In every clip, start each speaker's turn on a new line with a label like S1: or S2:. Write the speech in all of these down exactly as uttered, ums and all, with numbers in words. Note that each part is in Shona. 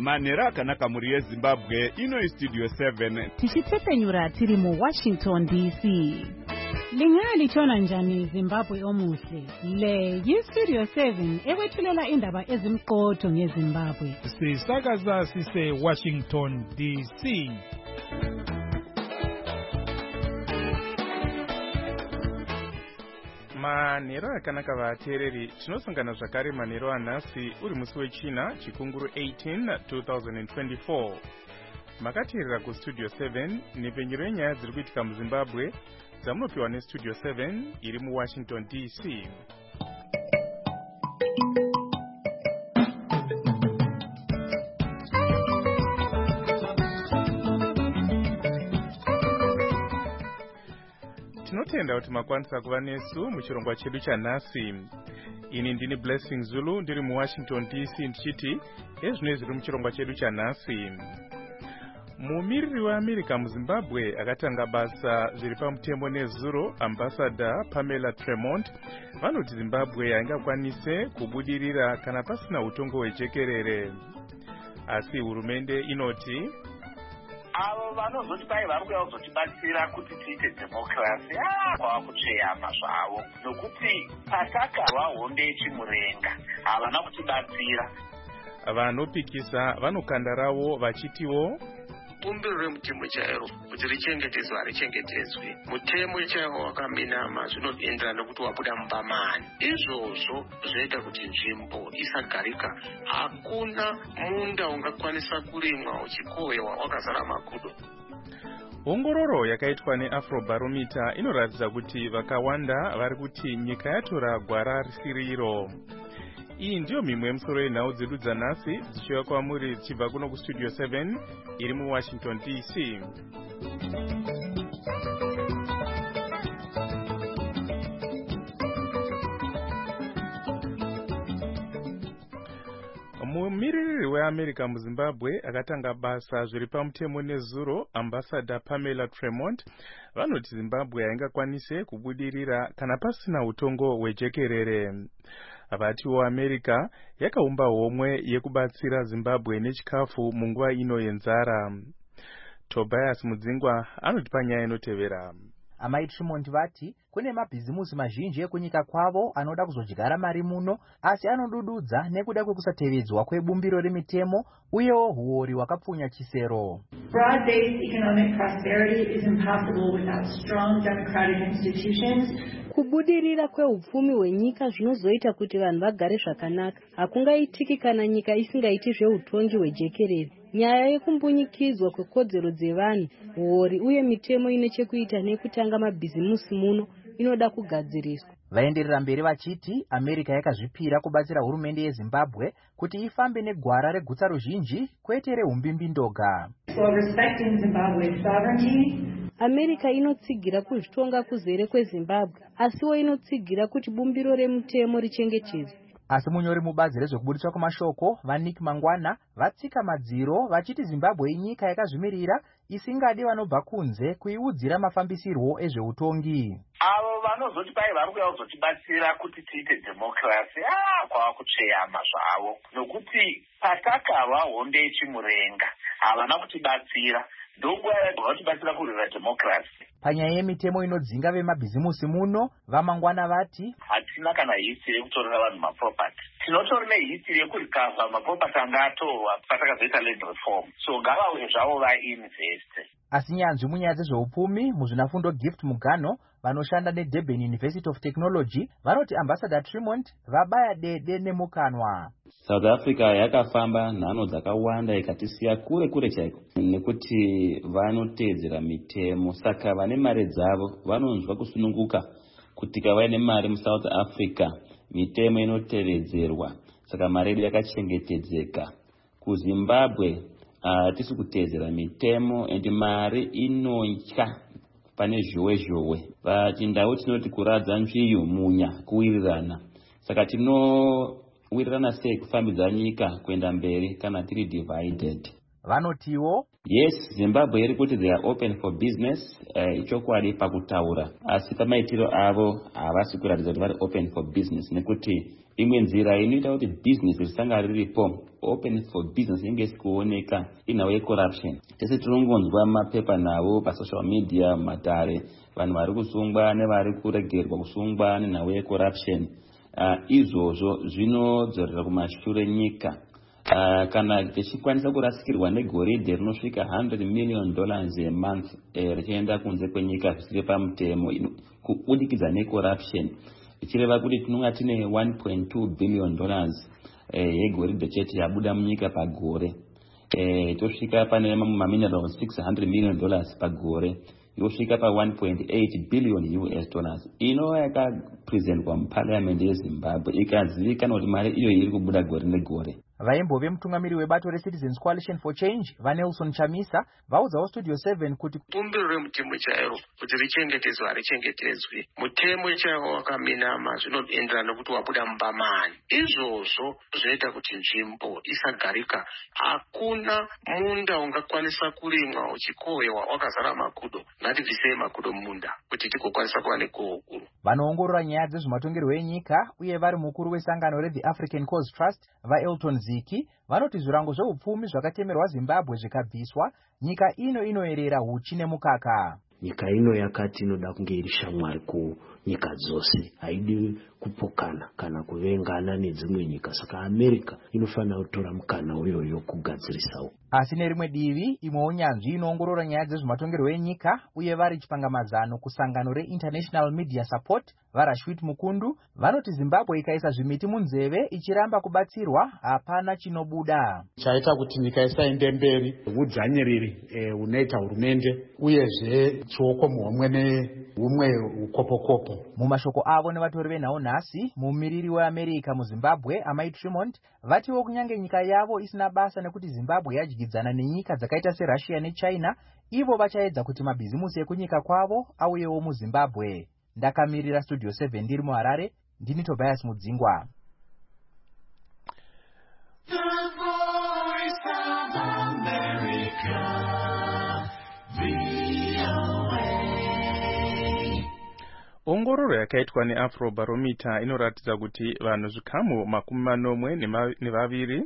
S1: manhero akanaka muri yezimbabwe. Ino Studio seven
S2: tichitsepenyura tiri mu Washington D C. Lingalitshona njani Zimbabwe omuhle? Le yi-Studio seven ekwethulela indaba ezimqotho ngeZimbabwe.
S3: Sisakaza sise Washington D C.
S4: Manhero akanaka vateereri, tinosangana zvakare manhero anhasi uri musi wechina chikunguru eighteen twenty twenty-four. Makateerera kuStudio seven nepenyero yenyaya dziri kuitika muZimbabwe dzamunopiwa neStudio seven iri muWashington D C. Tinotenda kuti makwanisa kuva nesu muchirongwa chedu chanhasi. Ini ndini Blessing Zulu ndiri muWashington D C ndichiti ezvino zviri muchirongwa chedu chanhasi. Mumiriri weAmerica muZimbabwe akatanga basa zviri pamutemo nezuro, Ambassador Pamela Tremont vanoti Zimbabwe haingakwanise kubudirira kana pasina utongo hwejekerere. Asi hurumende inoti
S5: avo vanozoti pai vari kuuya kuzotibatsira kuti tiite democracy ah kwava kutsveyama zvavo, nokuti patakarwa honde yechimurenga havana kutibatsira.
S4: Vanopikisa vanokanda ravo vachitiwo
S6: bumbiro remutemo chairo kuti richengetedzwe harichengetedzwe, mutemo chaiwo wakaminama zvinoenderana nokuti wabuda mubamani. Izvozvo zvoita kuti nzvimbo isagarika, hakuna munda ungakwanisa kurimwa uchikohwewa wakazara makudo.
S4: Ongororo yakaitwa neAfrobarometer inoratidza kuti vakawanda vari kuti nyika yatora gwara risiriro. Iyi ndiyo mimwe yemusoro yenhau dzedu dzanhasi dzichiuya kwamuri dzichibva kuno kuStudio seven iri muWashington D C. Mumiriri weAmerica muZimbabwe akatanga basa zviri pamutemo nezuro, Ambassador Pamela Tremont vanoti Zimbabwe haingakwanise kubudirira kana pasina utongo hwejekerere. Vatiwo America yakaumba homwe yekubatsira Zimbabwe nechikafu munguva ino yenzara. Tobias Mudzingwa anoti panyaya inotevera.
S7: Amai Tremont vati kune mabhizimusi mazhinji ekunyika kwavo anoda kuzodyara mari muno, asi anodududza nekuda kwekusatevedzwa kwebumbiro remitemo uyewo huori hwakapfunya chisero.
S8: Broad-based economic prosperity is impossible without strong democratic institutions.
S9: Kubudirira kweupfumi hwenyika zvinozoita kuti vanhu vagare zvakanaka. Hakungaitiki kana nyika isingaiti zveutongi hwejekerere. Nyaya yekumbunyikidzwa kwekodzero dzevanhu, huori uye mitemo ine chekuita nekutanga mabhizimusi muno inoda kugadziriswa.
S7: Vaenderera mberi vachiti America yakazvipira kubatsira hurumende yeZimbabwe kuti ifambe negwara regutsa ruzhinji kwete reumbimbi ndoga.
S8: For respecting Zimbabwe's sovereignty,
S9: America inotsigira kuzvitonga kuzere kweZimbabwe, asiwo inotsigira kuti bumbiro remutemo richengetedzwe.
S7: Asi munyori mubazi rezvekubudiswa kwamashoko vaNick Mangwana vatsika madziro vachiti Zimbabwe inyika yakazvimirira isingadi vanobva kunze kuiudzira mafambisirwo ezveutongi.
S5: Avo vanozoti pai vari kuuya kuzotibatsira kuti tiite democracy ah kwava kutsveyama zvavo, nokuti patakarwa honde yechimurenga havana kutibatsira, ndokuva vatibatsira kurwira democracy.
S7: Panyaya yemitemo inodzinga vemabhizimusi muno, vaMangwana vati
S5: hatina kana history yekutorera vanhu maproperty. Tinotori nehistory yekurikavha maproperty anga atorwa patakazoita land reform, so ngavauye zvavo vainveste.
S7: Asi nyanzvi munyaya dzezveupfumi muzvinafundo Gift Mugano vanoshanda neDurban University of Technology vanoti Ambassador Tremont vabaya dede nemukanwa.
S10: South Africa yakafamba nhano dzakawanda ikatisiya kure kure chaiko nekuti vanotedzera mitemo, saka vane mari dzavo vanonzwa kusununguka kuti kava nemari muSouth Africa mitemo inotevedzerwa, saka mari yedu yakachengetedzeka. KuZimbabwe hatisi uh, kutedzera mitemo endi mari inotya pane zhowe zhowe. Pachindau tinoti kuradza nzviyu munya kuwirirana, saka tino wirirana sei kufambidza nyika kuenda mberi kana tiri divided.
S7: Vanotiwo,
S10: yes, Zimbabwe iri kuti they are open for business, uh, ichokwadi pakutaura, asi pamaitiro avo havasi kuratidza kuti vari open for business, nekuti imwe nzira inoita kuti business risanga riripo open for business inge isikuoneka inhau yecorruption. Tese tinongonzwa mapepa navo pasocial media, matare, vanhu vari kusungwa nevari kuregerwa kusungwa nenhau yecorruption. Uh, izvozvo zvinodzorera kumashure nyika. Uh, kana tichikwanisa kurasikirwa negoridhe rinosvika one hundred million dollars a month eh, richienda kunze kwenyika zvisiri pamutemo kubudikidza necorruption, ichireva kuti tinonga tine one point two billion dollars eh, yegoridhe chete yabuda munyika pagore, eh, tosvika pane maminerals six hundred million dollars pagore, yosvika pa one point eight billion U S dollars inova yakapresentwa muparliament yeZimbabwe ikazivikanwa kuti mari iyo iri kubuda gore negore.
S7: vaimbove mutungamiri webato reCitizens Coalition for Change vaNelson Chamisa vaudzawo Studio seven kuti
S6: bumbiro remutemo chairo kuti richengetedzwe harichengetedzwi, mutemo chaiwo wakaminama zvinoenderana nokuti wabuda mubamani. Izvozvo zvinoita kuti nzvimbo isagarika. Hakuna munda ungakwanisa kurimwa uchikohwewa wakazara makudo. Ngatibvisei makudo mumunda kuti tigokwanisa kuva nekohwo guru.
S7: vanoongorora nyaya dzezvematongerwo enyika uye vari mukuru wesangano reThe African Cause Trust vaElton Ziki vanoti zvirango zveupfumi zvakatemerwa Zimbabwe zvikabviswa, nyika ino inoerera huchi nemukaka.
S11: Nyika ino yakati inoda kunge iri shamwari kunyika dzose, haidi kupokana kana kuvengana nedzimwe nyika, saka America inofanira kutora mukana uyoyo kugadzirisawo.
S7: Asi nerimwe divi imwewo nyanzvi inoongorora nyaya dzezvematongerwo enyika uye vari chipangamazano kusangano reInternational Media Support vaRashwit Mukundu vanoti Zimbabwe ikaisa zvimiti munzeve ichiramba kubatsirwa hapana chinobuda.
S12: Chaita kuti nyika isaende mberi udzanyiriri e, unoita hurumende uyezve chioko muhomwe nehumwe ukopokopo.
S7: Mumashoko avo nevatori venhau nhasi, mumiriri weAmerica muZimbabwe Amai Tremont vatiwo kunyange nyika yavo isina basa nekuti Zimbabwe yadyidzana nenyika dzakaita seRussia neChina, ivo vachaedza kuti mabhizimusi ekunyika kwavo auyewo muZimbabwe. Ndakamirira Studio seven ndiri muHarare, ndini Tobias Mudzingwa.
S13: The Voice of America, V O A.
S4: Ongororo yakaitwa neAfrobarometer inoratidza kuti vanhu zvikamu makumi manomwe nevaviri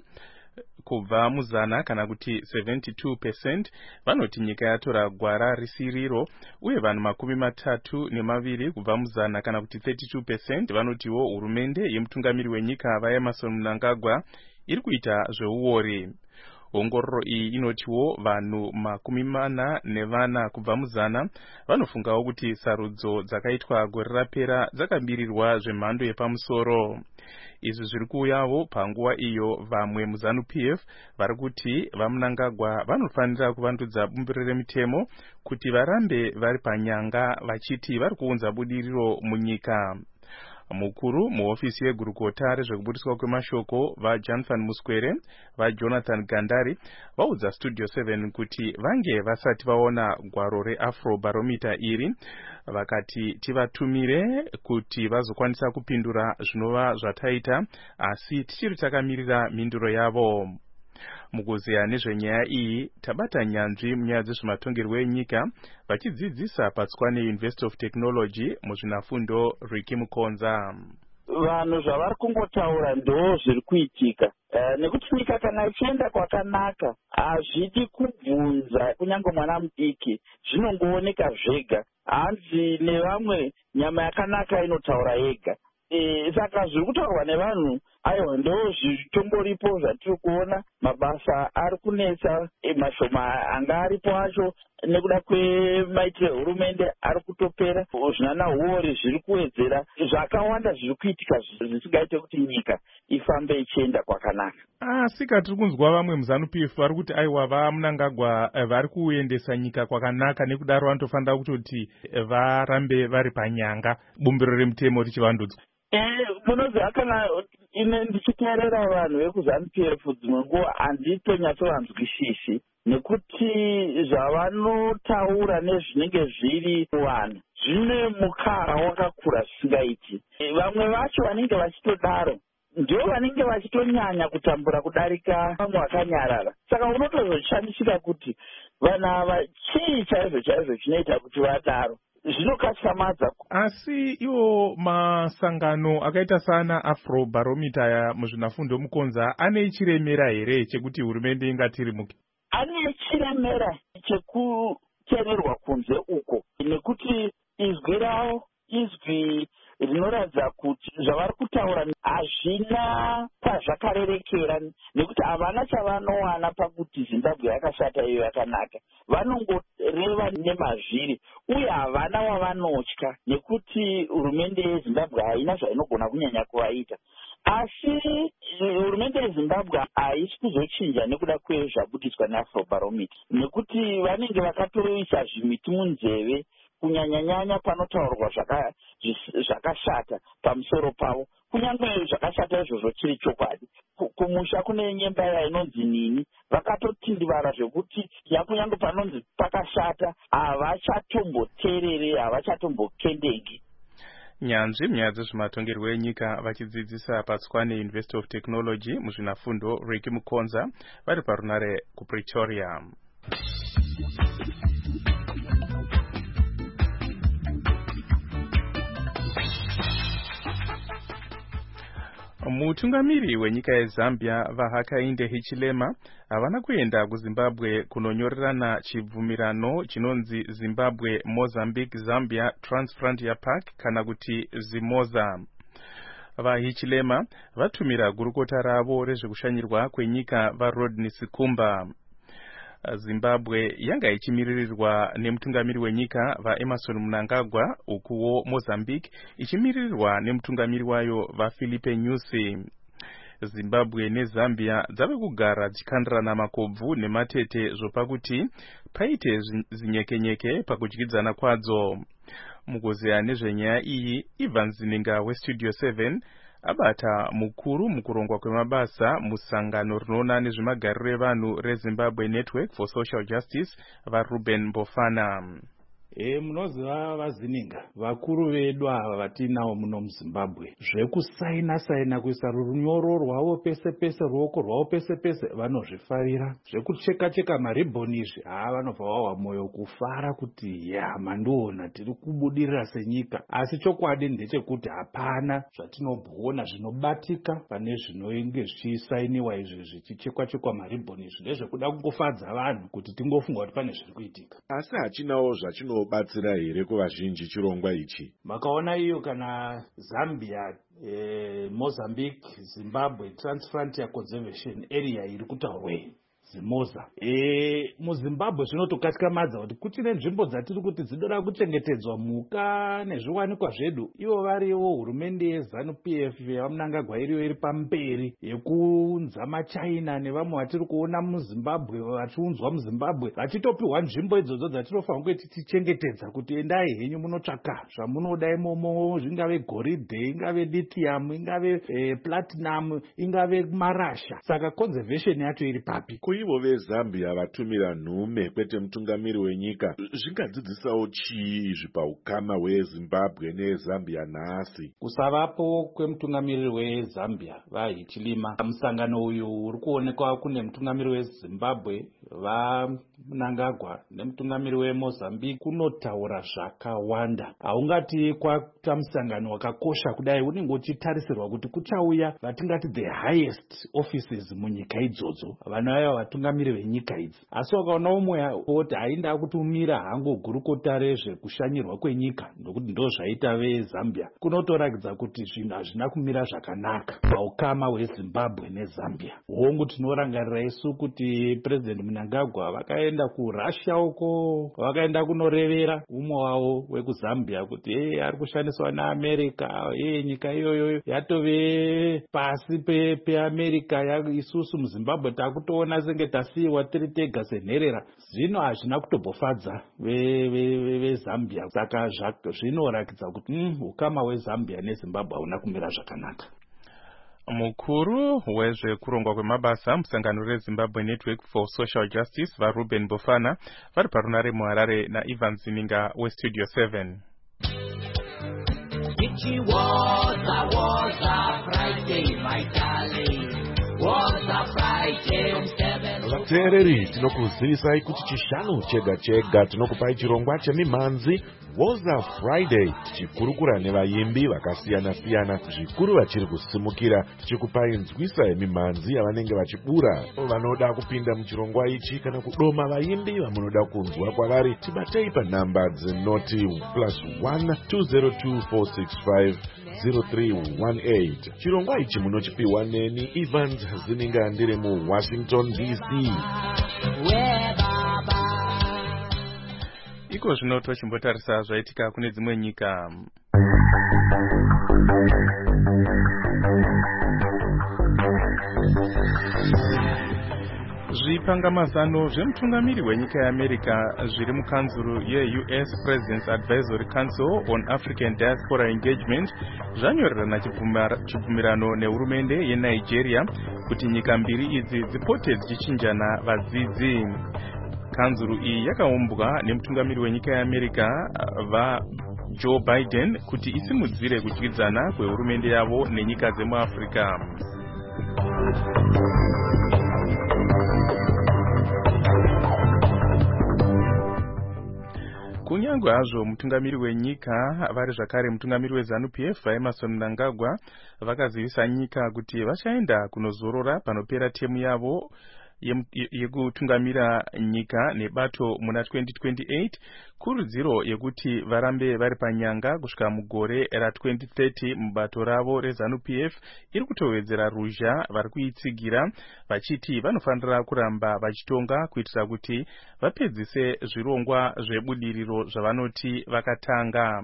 S4: kubva muzana kana kuti seventy-two percent vanoti nyika yatora gwara risiriro, uye vanhu makumi matatu nemaviri kubva muzana kana kuti thirty-two percent vanotiwo hurumende yemutungamiri wenyika vaEmmerson Mnangagwa iri kuita zveuori. Ongororo iyi inotiwo vanhu makumi mana nevana kubva muzana vanofungawo kuti sarudzo dzakaitwa gore rapera dzakabirirwa zvemhando yepamusoro. Izvi zviri kuuyawo panguva iyo vamwe muzanu P F vari kuti vaMnangagwa vanofanira kuvandudza bumbiro remitemo kuti varambe vari panyanga vachiti vari kuunza budiriro munyika. Mukuru muhofisi yegurukota rezvekubudiswa kwemashoko vaJonathan Muskwere vaJonathan Gandari vaudza Studio seven kuti vange vasati vaona gwaro reAfrobarometer iri, vakati tivatumire kuti vazokwanisa kupindura zvinova zvataita, asi tichiri takamirira mhinduro yavo. Mukuzeya nezvenyaya iyi tabata nyanzvi munyaya dzezvematongerwo enyika vachidzidzisa paTswane University of Technology muzvinafundo Ricky Mukonza.
S14: Vanhu zvavari kungotaura ndo zviri kuitika, uh, nekuti nyika kana ichienda kwakanaka hazvidi kubvunza kunyange mwana mudiki, zvinongooneka zvega. Hanzi nevamwe nyama yakanaka inotaura yega. E, saka zviri kutaurwa nevanhu aiwa ndo zvitomboripo zvatiri kuona. Mabasa ari kunetsa, e, mashoma anga aripo acho nekuda kwemaitiro hurumende ari kutopera, zvinana huori zviri kuwedzera, zvakawanda zviri kuitika zvisingaite kuti nyika ifambe ichienda kwakanaka.
S4: Asi katiri kunzwa vamwe muzanu P F vari kuti aiwa vaMnangagwa vari kuendesa nyika kwakanaka, nekudaro vanotofanira kutoti varambe vari panyanga bumbiro remutemo richivandudzwa.
S14: Eh, munoziva kana ine ndichiteerera vanhu vekuzanu P F dzimwe nguva handitonyatsovanzwisisi, nekuti zvavanotaura nezvinenge zviri vanhu zvine mukara wakakura zvisingaiti. Vamwe vacho vanenge vachitodaro ndio vanenge vachitonyanya kutambura kudarika vamwe vakanyarara. Saka unotozoshandisira kuti vanhu ava chii chaizvo chaizvo chinoita kuti vadaro. Zvinokatyamadza.
S4: Asi iwo masangano akaita sana Afrobarometer muzvinafundo mukonza ane chiremera here chekuti hurumende ingatirimuke?
S14: Ane chiremera chekuteererwa kunze uko, nekuti izwi ravo izwi rinoratidza kuti zvavari kutaura hazvina pazvakarerekera, nekuti havana chavanowana pakuti Zimbabwe yakashata iyo yakanaka. Vanongoreva nemazviri uye havana wavanotya, nekuti hurumende yeZimbabwe haina zvainogona kunyanya kuvaita. Asi hurumende yeZimbabwe haisi kuzochinja nekuda kwezvabudiswa neAfrobarometer, nekuti vanenge vakatoisa zvimiti munzeve kunyanya-nyanya panotaurwa zvakashata pamusoro pavo. Kunyange zvakashata izvozvo chiri chokwadi, kumusha kune nyemba inonzi nini, vakatotindivara zvekuti kunyange panonzi pakashata havachatomboteerere, havachatombokendengi.
S4: Nyanzvi munyaya dzezvematongerwo enyika vachidzidzisa paTswane University of Technology muzvinafundo Ricky Mukonza vari parunare kuPretoria. Mutungamiri wenyika yeZambia vaHakainde Hichilema havana kuenda kuZimbabwe kunonyorerana chibvumirano chinonzi Zimbabwe Mozambique Zambia Transfrontier Park kana kuti ZIMOZA. VaHichilema vatumira gurukota ravo rezvekushanyirwa kwenyika vaRodney Sikumba. Zimbabwe yanga ichimiririrwa nemutungamiri wenyika vaEmerson Mnangagwa, ukuwo Mozambique ichimiririrwa nemutungamiri wayo vaPhilippe Nyusi. Zimbabwe neZambia dzave kugara dzichikandirana makobvu nematete zvopakuti paite zinyekenyeke pakudyidzana kwadzo. Mukuzeya nezvenyaya iyi, Ivan Zininga weStudio seven abata mukuru mukurongwa kwemabasa musangano rinoona nezvemagariro evanhu reZimbabwe Network for Social Justice vaRuben Mbofana.
S12: E munoziva vaZininga, vakuru vedu ava vatinawo muno muZimbabwe, zvekusaina saina kuisa runyoro rwavo pese pese, ruoko rwavo pese pese vanozvifarira. Zvekucheka cheka maribhoni izvi haa, vanobva wawa moyo kufara kuti ya mandiona tiri kubudirira senyika. Asi chokwadi ndechekuti hapana zvatinobvona zvinobatika pane zvinenge zvichisainiwa izvi zvichichekwa chekwa maribhoni izvi. Ndezvekuda kungofadza vanhu kuti tingofunga kuti pane zviri kuitika.
S15: Asi hachinawo zvachino batsira here kuvazhinji chirongwa ichi.
S12: Makaona iyo kana Zambia, eh, Mozambique, Zimbabwe Transfrontier Conservation Area iri kutaurwa ZIMOZA. E, muZimbabwe zvinotokatyamadza kuti kuchine nzvimbo dzatiri kuti dzinoda kuchengetedzwa mhuka nezviwanikwa zvedu, ivo variwo hurumende yeZANU-P F yaMnangagwa iriyo iri pamberi yekunza maChina nevamwe vatiri kuona muZimbabwe vachiunzwa muZimbabwe vachitopiwa nzvimbo idzodzo dzatinofanira kuti tichengetedza kuti endai henyu munotsvaka zvamunoda imomo, zvingave goridhe, ingave lithium, ingave eh, platinum, ingave marasha. Saka conservation yacho iri papi.
S15: Ivo veZambia vatumira nhume kwete mutungamiri wenyika, zvingadzidzisawo chii izvi paukama hweZimbabwe neZambia nhasi?
S12: Kusavapo kwemutungamiri weZambia vaHichilema, musangano uyu uri kuonekwa kune mutungamiri weZimbabwe vaMnangagwa nemutungamiri weMozambique kunotaura zvakawanda. Haungati kwaita musangano wakakosha kudai, unenge uchitarisirwa kuti kuchauya vatingati the highest offices munyika idzodzo, vanhu aya vatungamiri venyika idzi. Asi wakaona umwe kuti ainda kutumira hango gurukota rezvekushanyirwa kwenyika, ndokuti ndo zvaita veZambia, kunotorakidza kuti zvinhu hazvina kumira zvakanaka paukama hweZimbabwe neZambia. Hongu tinorangarira isu kuti President Mnangagwa vakaenda kuRussia uko, vakaenda kunorevera umwe wavo wekuZambia kuti hey, ari kushandiswa naAmerica, hey, nyika iyoyo yatove pasi pe peAmerica, isusu muZimbabwe takutoona senge tasiiwa tiri tega senherera. Zvino hazvina kutobhofadza veZambia, saka zvinorakidza kuti mm, ukama hweZambia neZimbabwe hauna kumira zvakanaka.
S4: Mukuru wezvekurongwa kwemabasa musangano reZimbabwe Network for Social Justice vaRuben Mbofana vari parunare muHarare naIvan Zininga weStudio seven.
S13: It was a was a Friday night.
S15: vateereri, tinokuzivisai kuti chishanu chega chega tinokupai chirongwa chemimhanzi Woza Friday, tichikurukura nevaimbi vakasiyana-siyana, zvikuru vachiri kusimukira, tichikupai nzwisa yemimhanzi yavanenge vachibura. Vanoda kupinda muchirongwa ichi kana kudoma vaimbi vamunoda kunzwa kwavari, tibatei panhamba dzinoti plus one two zero two four six five zero three one eight. Chirongwa ichi munochipiwa neni Evans Zininga ndiri mu Washington D C.
S4: Iko zvino tochimbotarisa zvaitika kune dzimwe nyika. Zvipangamazano zvemutungamiri wenyika yeAmerica zviri mukanzuru ye-U S President's Advisory Council on African Diaspora Engagement zvanyorerana chibvumirano nehurumende yeNigeria kuti nyika mbiri idzi dzipote dzichichinjana vadzidzi. Kanzuru iyi yakaumbwa nemutungamiri wenyika yeAmerica vaJoe Biden kuti isimudzire kudyidzana kwehurumende yavo nenyika dzemuAfrica. Kunyange hazvo mutungamiri wenyika vari zvakare mutungamiri weZANU P F Emmerson Mnangagwa vakazivisa nyika kuti vachaenda kunozorora panopera temu yavo yekutungamira nyika nebato muna twenty twenty-eight, kurudziro yekuti varambe vari panyanga kusvika mugore ra twenty thirty mubato ravo reZANU P F iri kutowedzera ruzha vari kuitsigira vachiti vanofanira kuramba vachitonga kuitira kuti vapedzise zvirongwa zvebudiriro zvavanoti vakatanga.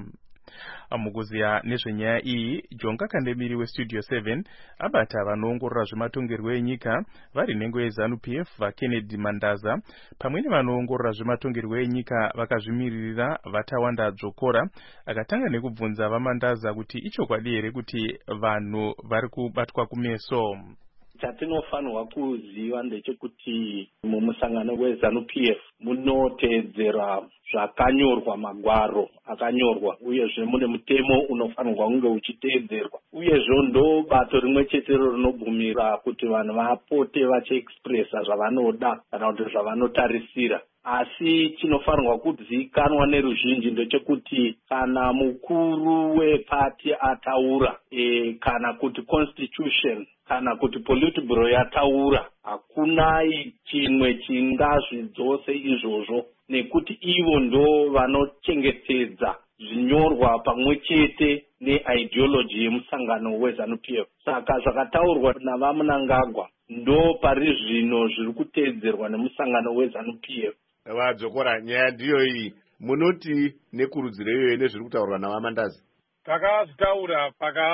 S4: Mukuziya nezvenyaya iyi, Jonga Kandemiri weStudio seven abata vanoongorora zvematongerwo enyika vari nhengo yeZANU P F vaKennedy Mandaza pamwe nevanoongorora zvematongerwo enyika vakazvimiririra Vatawanda Dzokora akatanga nekubvunza vaMandaza kuti ichokwadi here kuti vanhu vari kubatwa kumeso.
S16: Chatinofanirwa kuziva ndechekuti mumusangano weZANU P F munoteedzera zvakanyorwa, magwaro akanyorwa, uyezve mune mutemo unofanirwa kunge uchiteedzerwa, uyezve ndo bato rimwe chetero rinobvumira kuti vanhu vapote vachiexpressa zvavanoda kana kuti zvavanotarisira. Asi chinofanirwa kuzikanwa neruzhinji ndechekuti kana mukuru wepati ataura e, kana kuti constitution kana kuti politburo yataura, hakuna chimwe chingazvidzose izvozvo, nekuti ivo ndo vanochengetedza zvinyorwa pamwe chete neideology yemusangano weZANU P F. Saka zvakataurwa navaMnangagwa ndo pari zvino zviri kuteedzerwa nemusangano weZANU P F.
S15: Vadzokora, nyaya ndiyo iyi, munoti nekurudziro iyoyo nezviri kutaurwa navaMandaza?
S3: Takazvitaura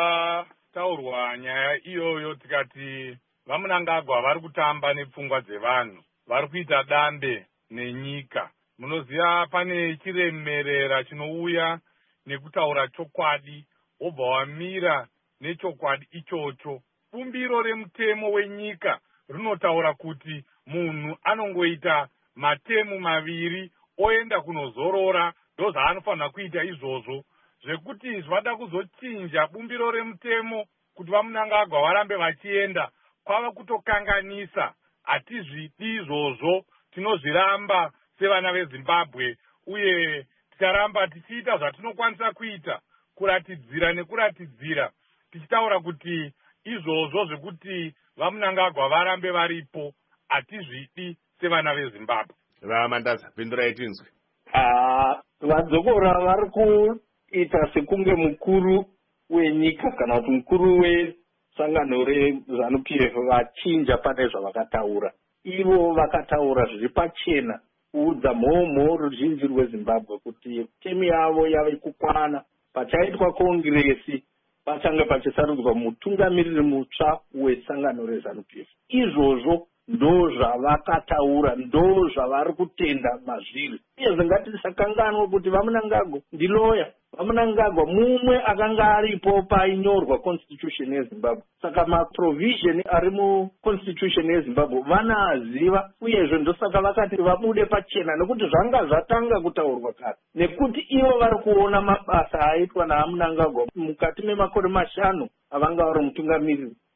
S3: pakataurwa nyaya iyoyo tikati vaMnangagwa vari kutamba nepfungwa dzevanhu, vari kuita dambe nenyika. Munoziva pane chiremerera chinouya nekutaura chokwadi, wobva wamira nechokwadi ichocho. Bumbiro remutemo wenyika rinotaura kuti munhu anongoita matemu maviri oenda kunozorora, ndo zvaanofanira kuita izvozvo. Zvekuti zvada kuzochinja bumbiro remutemo kuti vaMnangagwa varambe vachienda kwava kutokanganisa. Hatizvidi izvozvo, tinozviramba sevana veZimbabwe, uye ticharamba tichiita zvatinokwanisa kuita kuratidzira nekuratidzira tichitaura kuti izvozvo zvekuti vaMnangagwa varambe varipo hatizvidi sevana veZimbabwe.
S15: VaMandaza, pindurai tinzwe.
S16: Ah, Vadzokora vari kuita sekunge mukuru wenyika kana kuti mukuru wesangano reZANU P F vachinja pane zvavakataura. Ivo vakataura zviri pachena kuudza mhomho ruzhinji rweZimbabwe kuti temu yavo yave kukwana. Pachaitwa kongiresi pachange pachisarudzwa mutungamiriri mutsva wesangano reZANU P F. Izvozvo ndo zvavakataura, ndo zvavari kutenda mazviri. Uyezve ngatisakanganwa kuti vaMnangagwa ndiloya. vaMnangagwa mumwe akanga aripo painyorwa constitution yeZimbabwe. Saka maprovision ari muconstitution yeZimbabwe vanaziva, uyezve ndosaka vakati vabude pachena nekuti zvanga zvatanga kutaurwa kare. Nekuti ivo vari kuona mabasa aitwa naMnangagwa mukati memakore mashanu avanga vari mutungamiriri.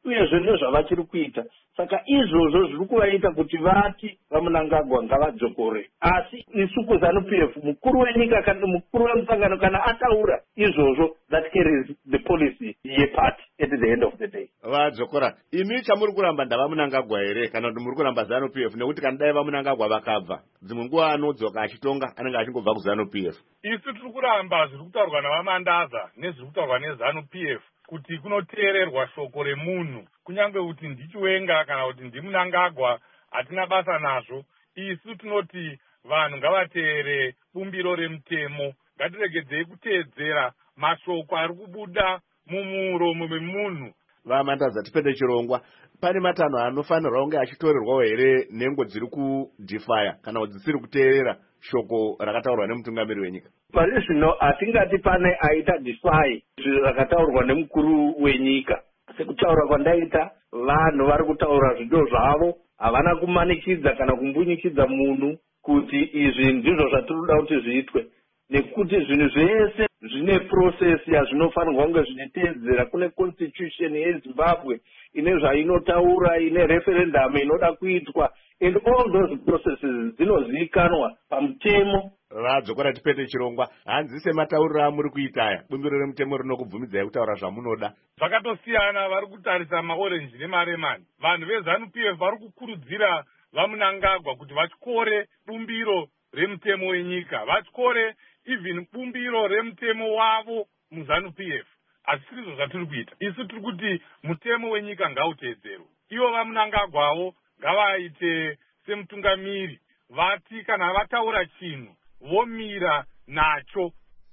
S16: uyezve ndozvavachiri kuita. Saka izvozvo zviri kuvaita kuti vati vaMnangagwa ngavadzokore. Asi isu kuZANU P F mukuru wenyika kana mukuru wemusangano kana ataura izvozvo, that carries the policy yeparty at the end of the day.
S1: Vadzokora. Imi chamuri kuramba ndavaMnangagwa here kana kuti muri kuramba ZANU P F nekuti kana dai vaMnangagwa vakabva dzimwe nguva anodzoka achitonga anenge achingobva kuZANU P F.
S17: Isu tiri kuramba zviri kutaurwa navaMandaza nezviri kutaurwa neZANU P F kuti kunoteererwa shoko remunhu, kunyange kuti ndichiwenga kana kuti ndiMnangagwa hatina basa nazvo. Isu tinoti vanhu ngavateere bumbiro remutemo, ngatiregedzei kuteedzera mashoko ari kubuda mumuromo memunhu.
S1: VaMandaza tipende chirongwa, pane matanho anofanirwa kunge achitorerwawo here nhengo dziri kudhifaya kana kuti dzisiri kuteerera shoko rakataurwa nemutungamiri wenyika?
S16: Pari zvino hatingati pane aita defy zvakataurwa nemukuru wenyika. Sekutaura kwandaita, vanhu vari kutaura zvido zvavo, havana kumanikidza kana kumbunyikidza munhu kuti izvi ndizvo zvatinoda kuti zviitwe, nekuti zvinhu zvese zvine process yazvinofanirwa kunge zvichiteedzera. Kune constitution yeZimbabwe ine zvainotaura, ine referendum inoda kuitwa, and all those processes dzinozivikanwa pamutemo.
S1: Vadzokora tipete chirongwa, hanzi sematauriro amuri kuita aya bumbiro remutemo rinokubvumidzai kutaura zvamunoda.
S17: Zvakatosiyana vari kutarisa maorenji nemaremani. Vanhu veZANU P F vari kukurudzira vaMnangagwa kuti vatyore bumbiro remutemo wenyika, vatyore even bumbiro remutemo wavo muZANU P F. Asi sizvo zvatiri kuita. Isu tiri kuti mutemo wenyika ngauteedzerwe. Ivo vaMnangagwawo ngavaite semutungamiri, vati kana vataura chinhu vomira nacho.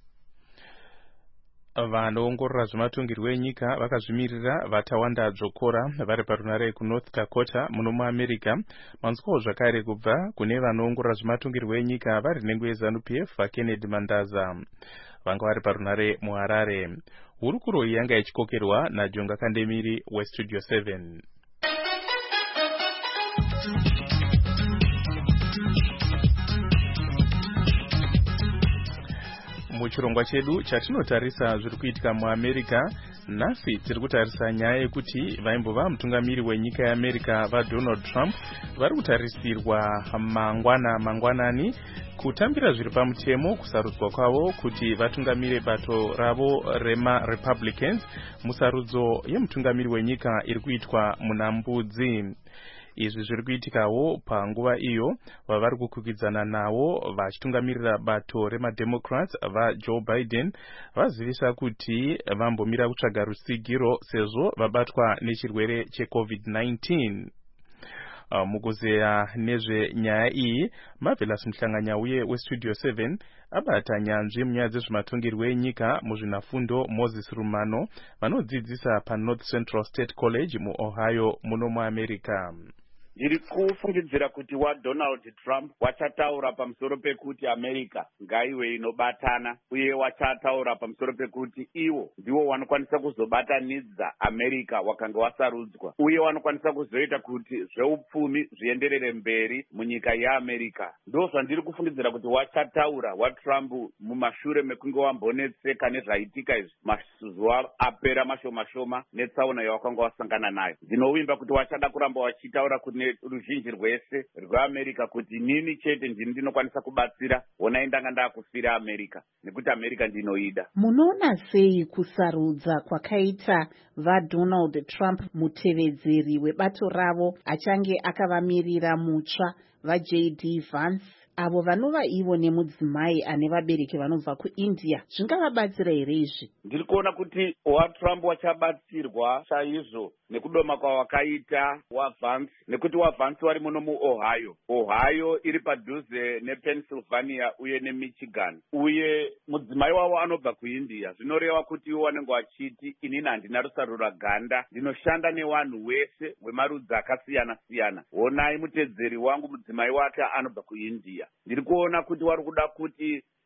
S4: Vanoongorora zvematungirwo enyika vakazvimirira vatawanda dzokora vari parunare kuNorth Dakota muno muAmerica. Manzwawo zvakare kubva kune vanoongorora zvematungirwo enyika vari nhengo yeZANU P F vaKennedy Mandaza. Vanga vari parunare muHarare. Hurukuro iyi yanga ichikokerwa naJonga Kandemiri weStudio seven. Muchirongwa chedu chatinotarisa zviri kuitika muAmerica, nhasi tiri kutarisa nyaya yekuti vaimbova mutungamiri wenyika yeAmerica vaDonald Trump vari kutarisirwa mangwana mangwanani kutambira zviri pamutemo kusarudzwa kwavo kuti vatungamire bato ravo remaRepublicans musarudzo yemutungamiri wenyika iri kuitwa muna Mbudzi. Izvi zviri kuitikawo panguva iyo vavari kukwikwidzana nawo vachitungamirira bato remademocrats vaJoe Biden vazivisa kuti vambomira kutsvaga rusigiro sezvo vabatwa nechirwere cheCovid nineteen. Uh, mukuzeya nezvenyaya iyi, Marvelous Mhlanganyauye weStudio seven abata nyanzvi munyaya dzezvematungirwo enyika muzvinafundo Moses Rumano vanodzidzisa paNorth Central State College muOhio muno muAmerica.
S5: Ndiri kufungidzira kuti waDonald Trump wachataura pamusoro pekuti America ngaive inobatana, uye wachataura pamusoro pekuti iwo ndiwo wanokwanisa kuzobatanidza America wakanga wasarudzwa, uye wanokwanisa kuzoita kuti zveupfumi zvienderere mberi munyika yeAmerica. Ndo zvandiri kufungidzira kuti wachataura waTrump mumashure mekunge wambonetseka nezvaitika izvi mazuva apera mashoma shoma netsaona yawakanga wasangana nayo. Ndinovimba kuti wachada kuramba wachitaura kuti ruzhinji rwese rweAmerica kuti nini chete ndini ndinokwanisa kubatsira ona indanga ndakufira America nekuti America ndinoida.
S2: Munoona sei kusarudza kwakaita vaDonald Trump mutevedzeri webato ravo achange akavamirira mutsva vaJ D Vance avo vanova ivo nemudzimai ane vabereki vanobva kuIndia? Zvingavabatsira here izvi?
S5: Ndiri kuona kuti waTrump wachabatsirwa chaizvo nekudoma kwawakaita waVance, nekuti waVance wari muno muOhio. Ohio iri padhuze nePennsylvania uye neMichigan, uye mudzimai wavo anobva kuIndia. Zvinoreva kuti iwo wanenge wachiti inini handina rusarura ganda, ndinoshanda nevanhu wese wemarudzi akasiyana siyana. Honai mutedzeri wangu mudzimai wake anobva kuIndia. Ndiri kuona kuti wari kuda kuti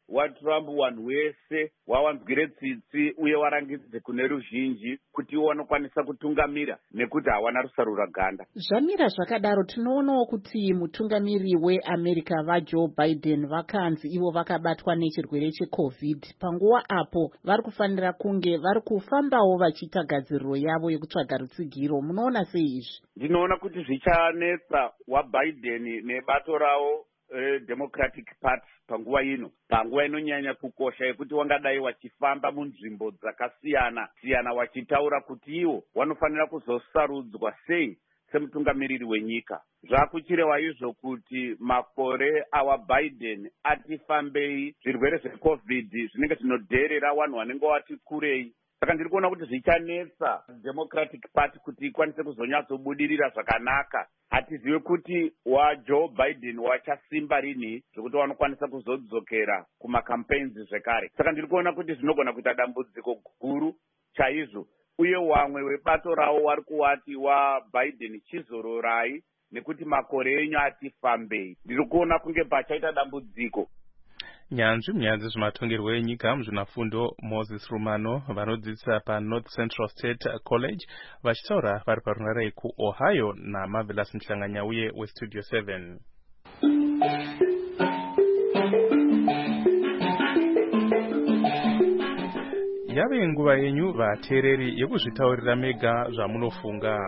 S18: waTrump wanhu wese wawanzwire tsitsi uye warangidze kune ruzhinji kuti iwo vanokwanisa kutungamira nekuti hawana rusarura ganda.
S2: Zvamira zvakadaro tinoonawo kuti mutungamiri weAmerica vaJoe Biden vakanzi ivo vakabatwa nechirwere cheCovid. Panguva apo vari kufanira kunge vari kufambawo vachiita gadziriro yavo yekutsvaga rutsigiro. Munoona sei izvi?
S18: Ndinoona kuti zvichanetsa waBiden nebato ravo Uh, Democratic Party panguva ino, panguva inonyanya kukosha yekuti wangadai wachifamba munzvimbo dzakasiyana siyana wachitaura kuti iwo wanofanira kuzosarudzwa sei semutungamiriri wenyika. Zvakuchireva izvo kuti makore awaBiden ati fambei, zvirwere zveCovid zvinenge zvinodherera vanhu vanenge vati kurei. Saka ndiri kuona kuti zvichanetsa Democratic Party kuti ikwanise kuzonyatsobudirira zvakanaka. Hatizive kuti waJoe Biden wachasimba rini zvokuti vanokwanisa kuzodzokera kumacampaigns zvekare. Saka ndiri kuona kuti zvinogona kuita dambudziko guru chaizvo, uye wamwe webato ravo vari kuwati waBiden chizororai nekuti makore enyu ati fambei. Ndiri kuona kunge pachaita dambudziko.
S4: Nyanzvi munyaya zvematongerwo enyika muzvinafundo Moses Rumano vanodzidzisa paNorth Central State College vachitaura vari parunare kuOhio naMarvelous Mhlanganya uye weStudio seven. Yave nguva yenyu vateereri yekuzvitaurira mega zvamunofunga.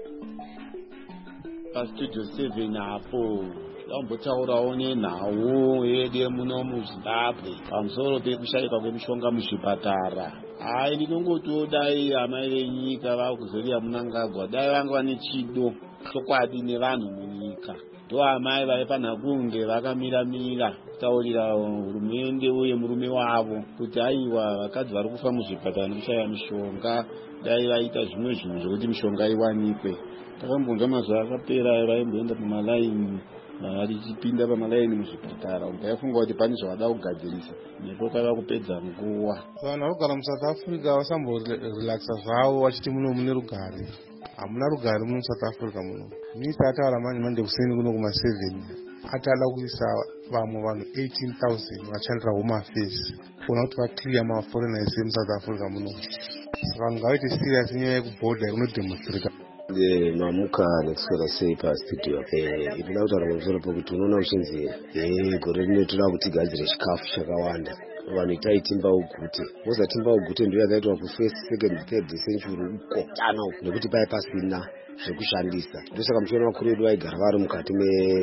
S19: PaStudio seven apo tambotaurawo nenhau yedu muno muZimbabwe pamusoro pekushayikwa kwemishonga muzvipatara. Hai, ndinongotiwo dai amai venyika vakuzoriya Mnangagwa dai vanga vane chido chokwadi nevanhu munyika. Ndo amai vaifanira kunge vakamira-mira kutaurira hurumende uye murume wavo kuti aiwa vakadzi vari kufa muzvipatara nekushaya mishonga, dai vaita zvimwe zvinhu zvokuti mishonga iwanikwe. Takambonzwa mazuva akapera vaimboenda pamalaini varichipinda pamalaini muzvipatara ukaifunga kuti pane zvavada kugadzirisa nepo kwaiva kupedza nguva.
S20: Vanhu vanogara muSouth Africa vasamborelaxa zvavo vachiti muno mune rugare. Hamuna rugare muno South Africa muno. Minista ataura manje mande kuseni kuno kuma seven atala kuisa vamwe vanhu eighteen thousand vachandira Home Affairs kuona kuti vaclear maforeigners emuSouth Africa muno. Vanhu ngavaite serious nyaya yekubhodha inodemonstrata.
S11: The mamuka nekuswera sei pastudio eh inoda kutaura pamusoro pokuti unoona uchinzi eh gore rino toda kuti gadzire chikafu chakawanda. Vanhu itaitimba ugute wozatimba ugute ndiyo yakaitwa kufirst second third century uko tano nekuti pai pasina zvekushandisa. Ndosaka muchiona vakuru vedu vaigara vari mukati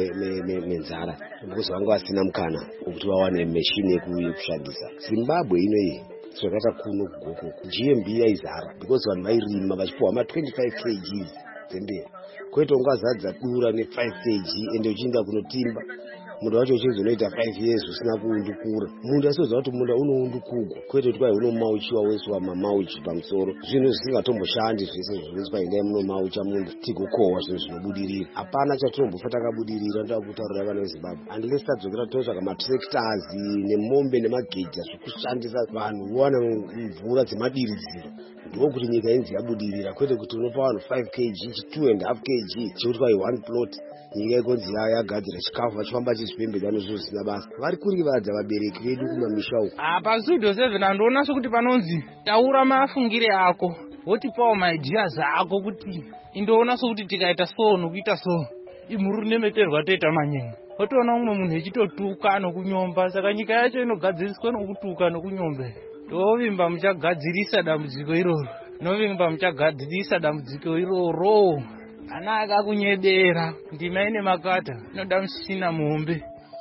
S11: menzara because vanga vasina mukana wekuti vawane meshini yekushandisa. Zimbabwe inoyi zvakaita kuno kugoko G M B yaizara because vanhu vairima vachipuwa ma twenty-five kilograms dzemberi kweita ungazadza dura ne five kilograms ende uchinda kunotimba mundu wacho uchizonoita five years usina kuundukura. Mundu asoza kuti munda unoundukugwa kweita kuti kwai unomauchiwa wese wa mamauchi pamusoro zvinhu zvisingatomboshandi zvese zvinoiswa ingai muno maucha mundu tigokohwa zvinhu zvinobudirira. Hapana chatinombofa takabudirira. Ndoda kutaurira vana veZimbabwe unless tadzokera totsvaga matractors nemombe nemageja zvekushandisa vanhu wana mvura dzemadiridziro ndokuti nyika inzi yabudirira. Kwete kuti unopa vanhu five kilograms two and a half kilograms chekuti kwai one plot nyika ikonzi yagadzira chikafu vachifamba chizvipembedza nezviro zvisina basa. Vari kurivadza vabereki vedu kumamisha uko.
S21: PaStudio seven andoona sokuti panonzi taura mafungire ako wotipawo maideas ako kuti indoona sokuti tikaita so nokuita so imhuru nemeterwa toita manyengo. Wotoona umwe munhu echitotuka nokunyomba. Saka nyika yacho inogadziriswa nokutuka nokunyombe. Ndovimba muchagadzirisa dambudziko iroro. Novimba muchagadzirisa dambudziko iroro. Ana akakunyebera ndima ine makata inoda musina muhombe.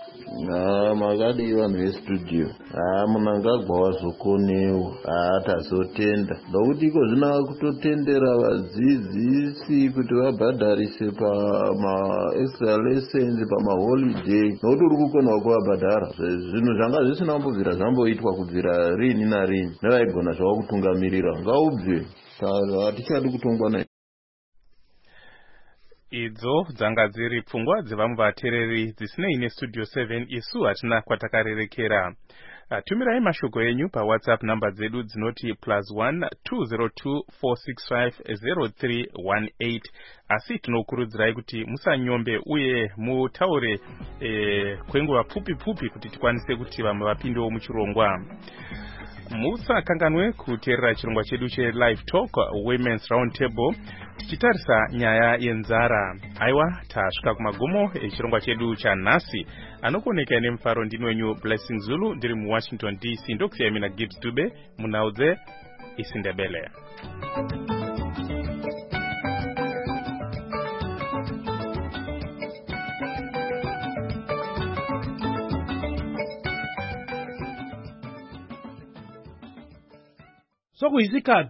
S22: Ah, magadi vanhu vestudio. Ah, Mnangagwa wazokonewo. Ah, tazotenda. Nokuti iko zvina kutotendera vadzidzisi kuti vabhadharise pama extra lessons pama holiday. Nokuti uri kukona kuvabhadhara. Zvinhu zvanga zvisina kumbobvira zvamboitwa kubvira rini narini. Nevaigona zvavo kutungamirira. Ngaubve. Hatichadi kutongwa naye.
S4: Idzo dzanga dziri pfungwa dzevamwe vateereri dzisinei neStudio seven isu hatina kwatakarerekera. Uh, tumirai mashoko enyu pawhatsapp namba dzedu dzinoti plus one two zero two four six five zero three one eight. Asi tinokurudzirai kuti musanyombe uye mutaure eh, kwenguva pfupi pfupi kuti tikwanise kuti vamwe vapindewo muchirongwa. Musakanganwe kuteerera chirongwa chedu che-Live Talk Women's Round Table tichitarisa nyaya yenzara. Aiwa, tasvika kumagumo echirongwa chedu chanhasi. Anokuoneka nemufaro ndini wenyu Blessing Zulu ndiri muWashington D C. Ndokusiyai mina Gibbs Dube munhau dzeIsindebele.
S3: sokuyisikhathi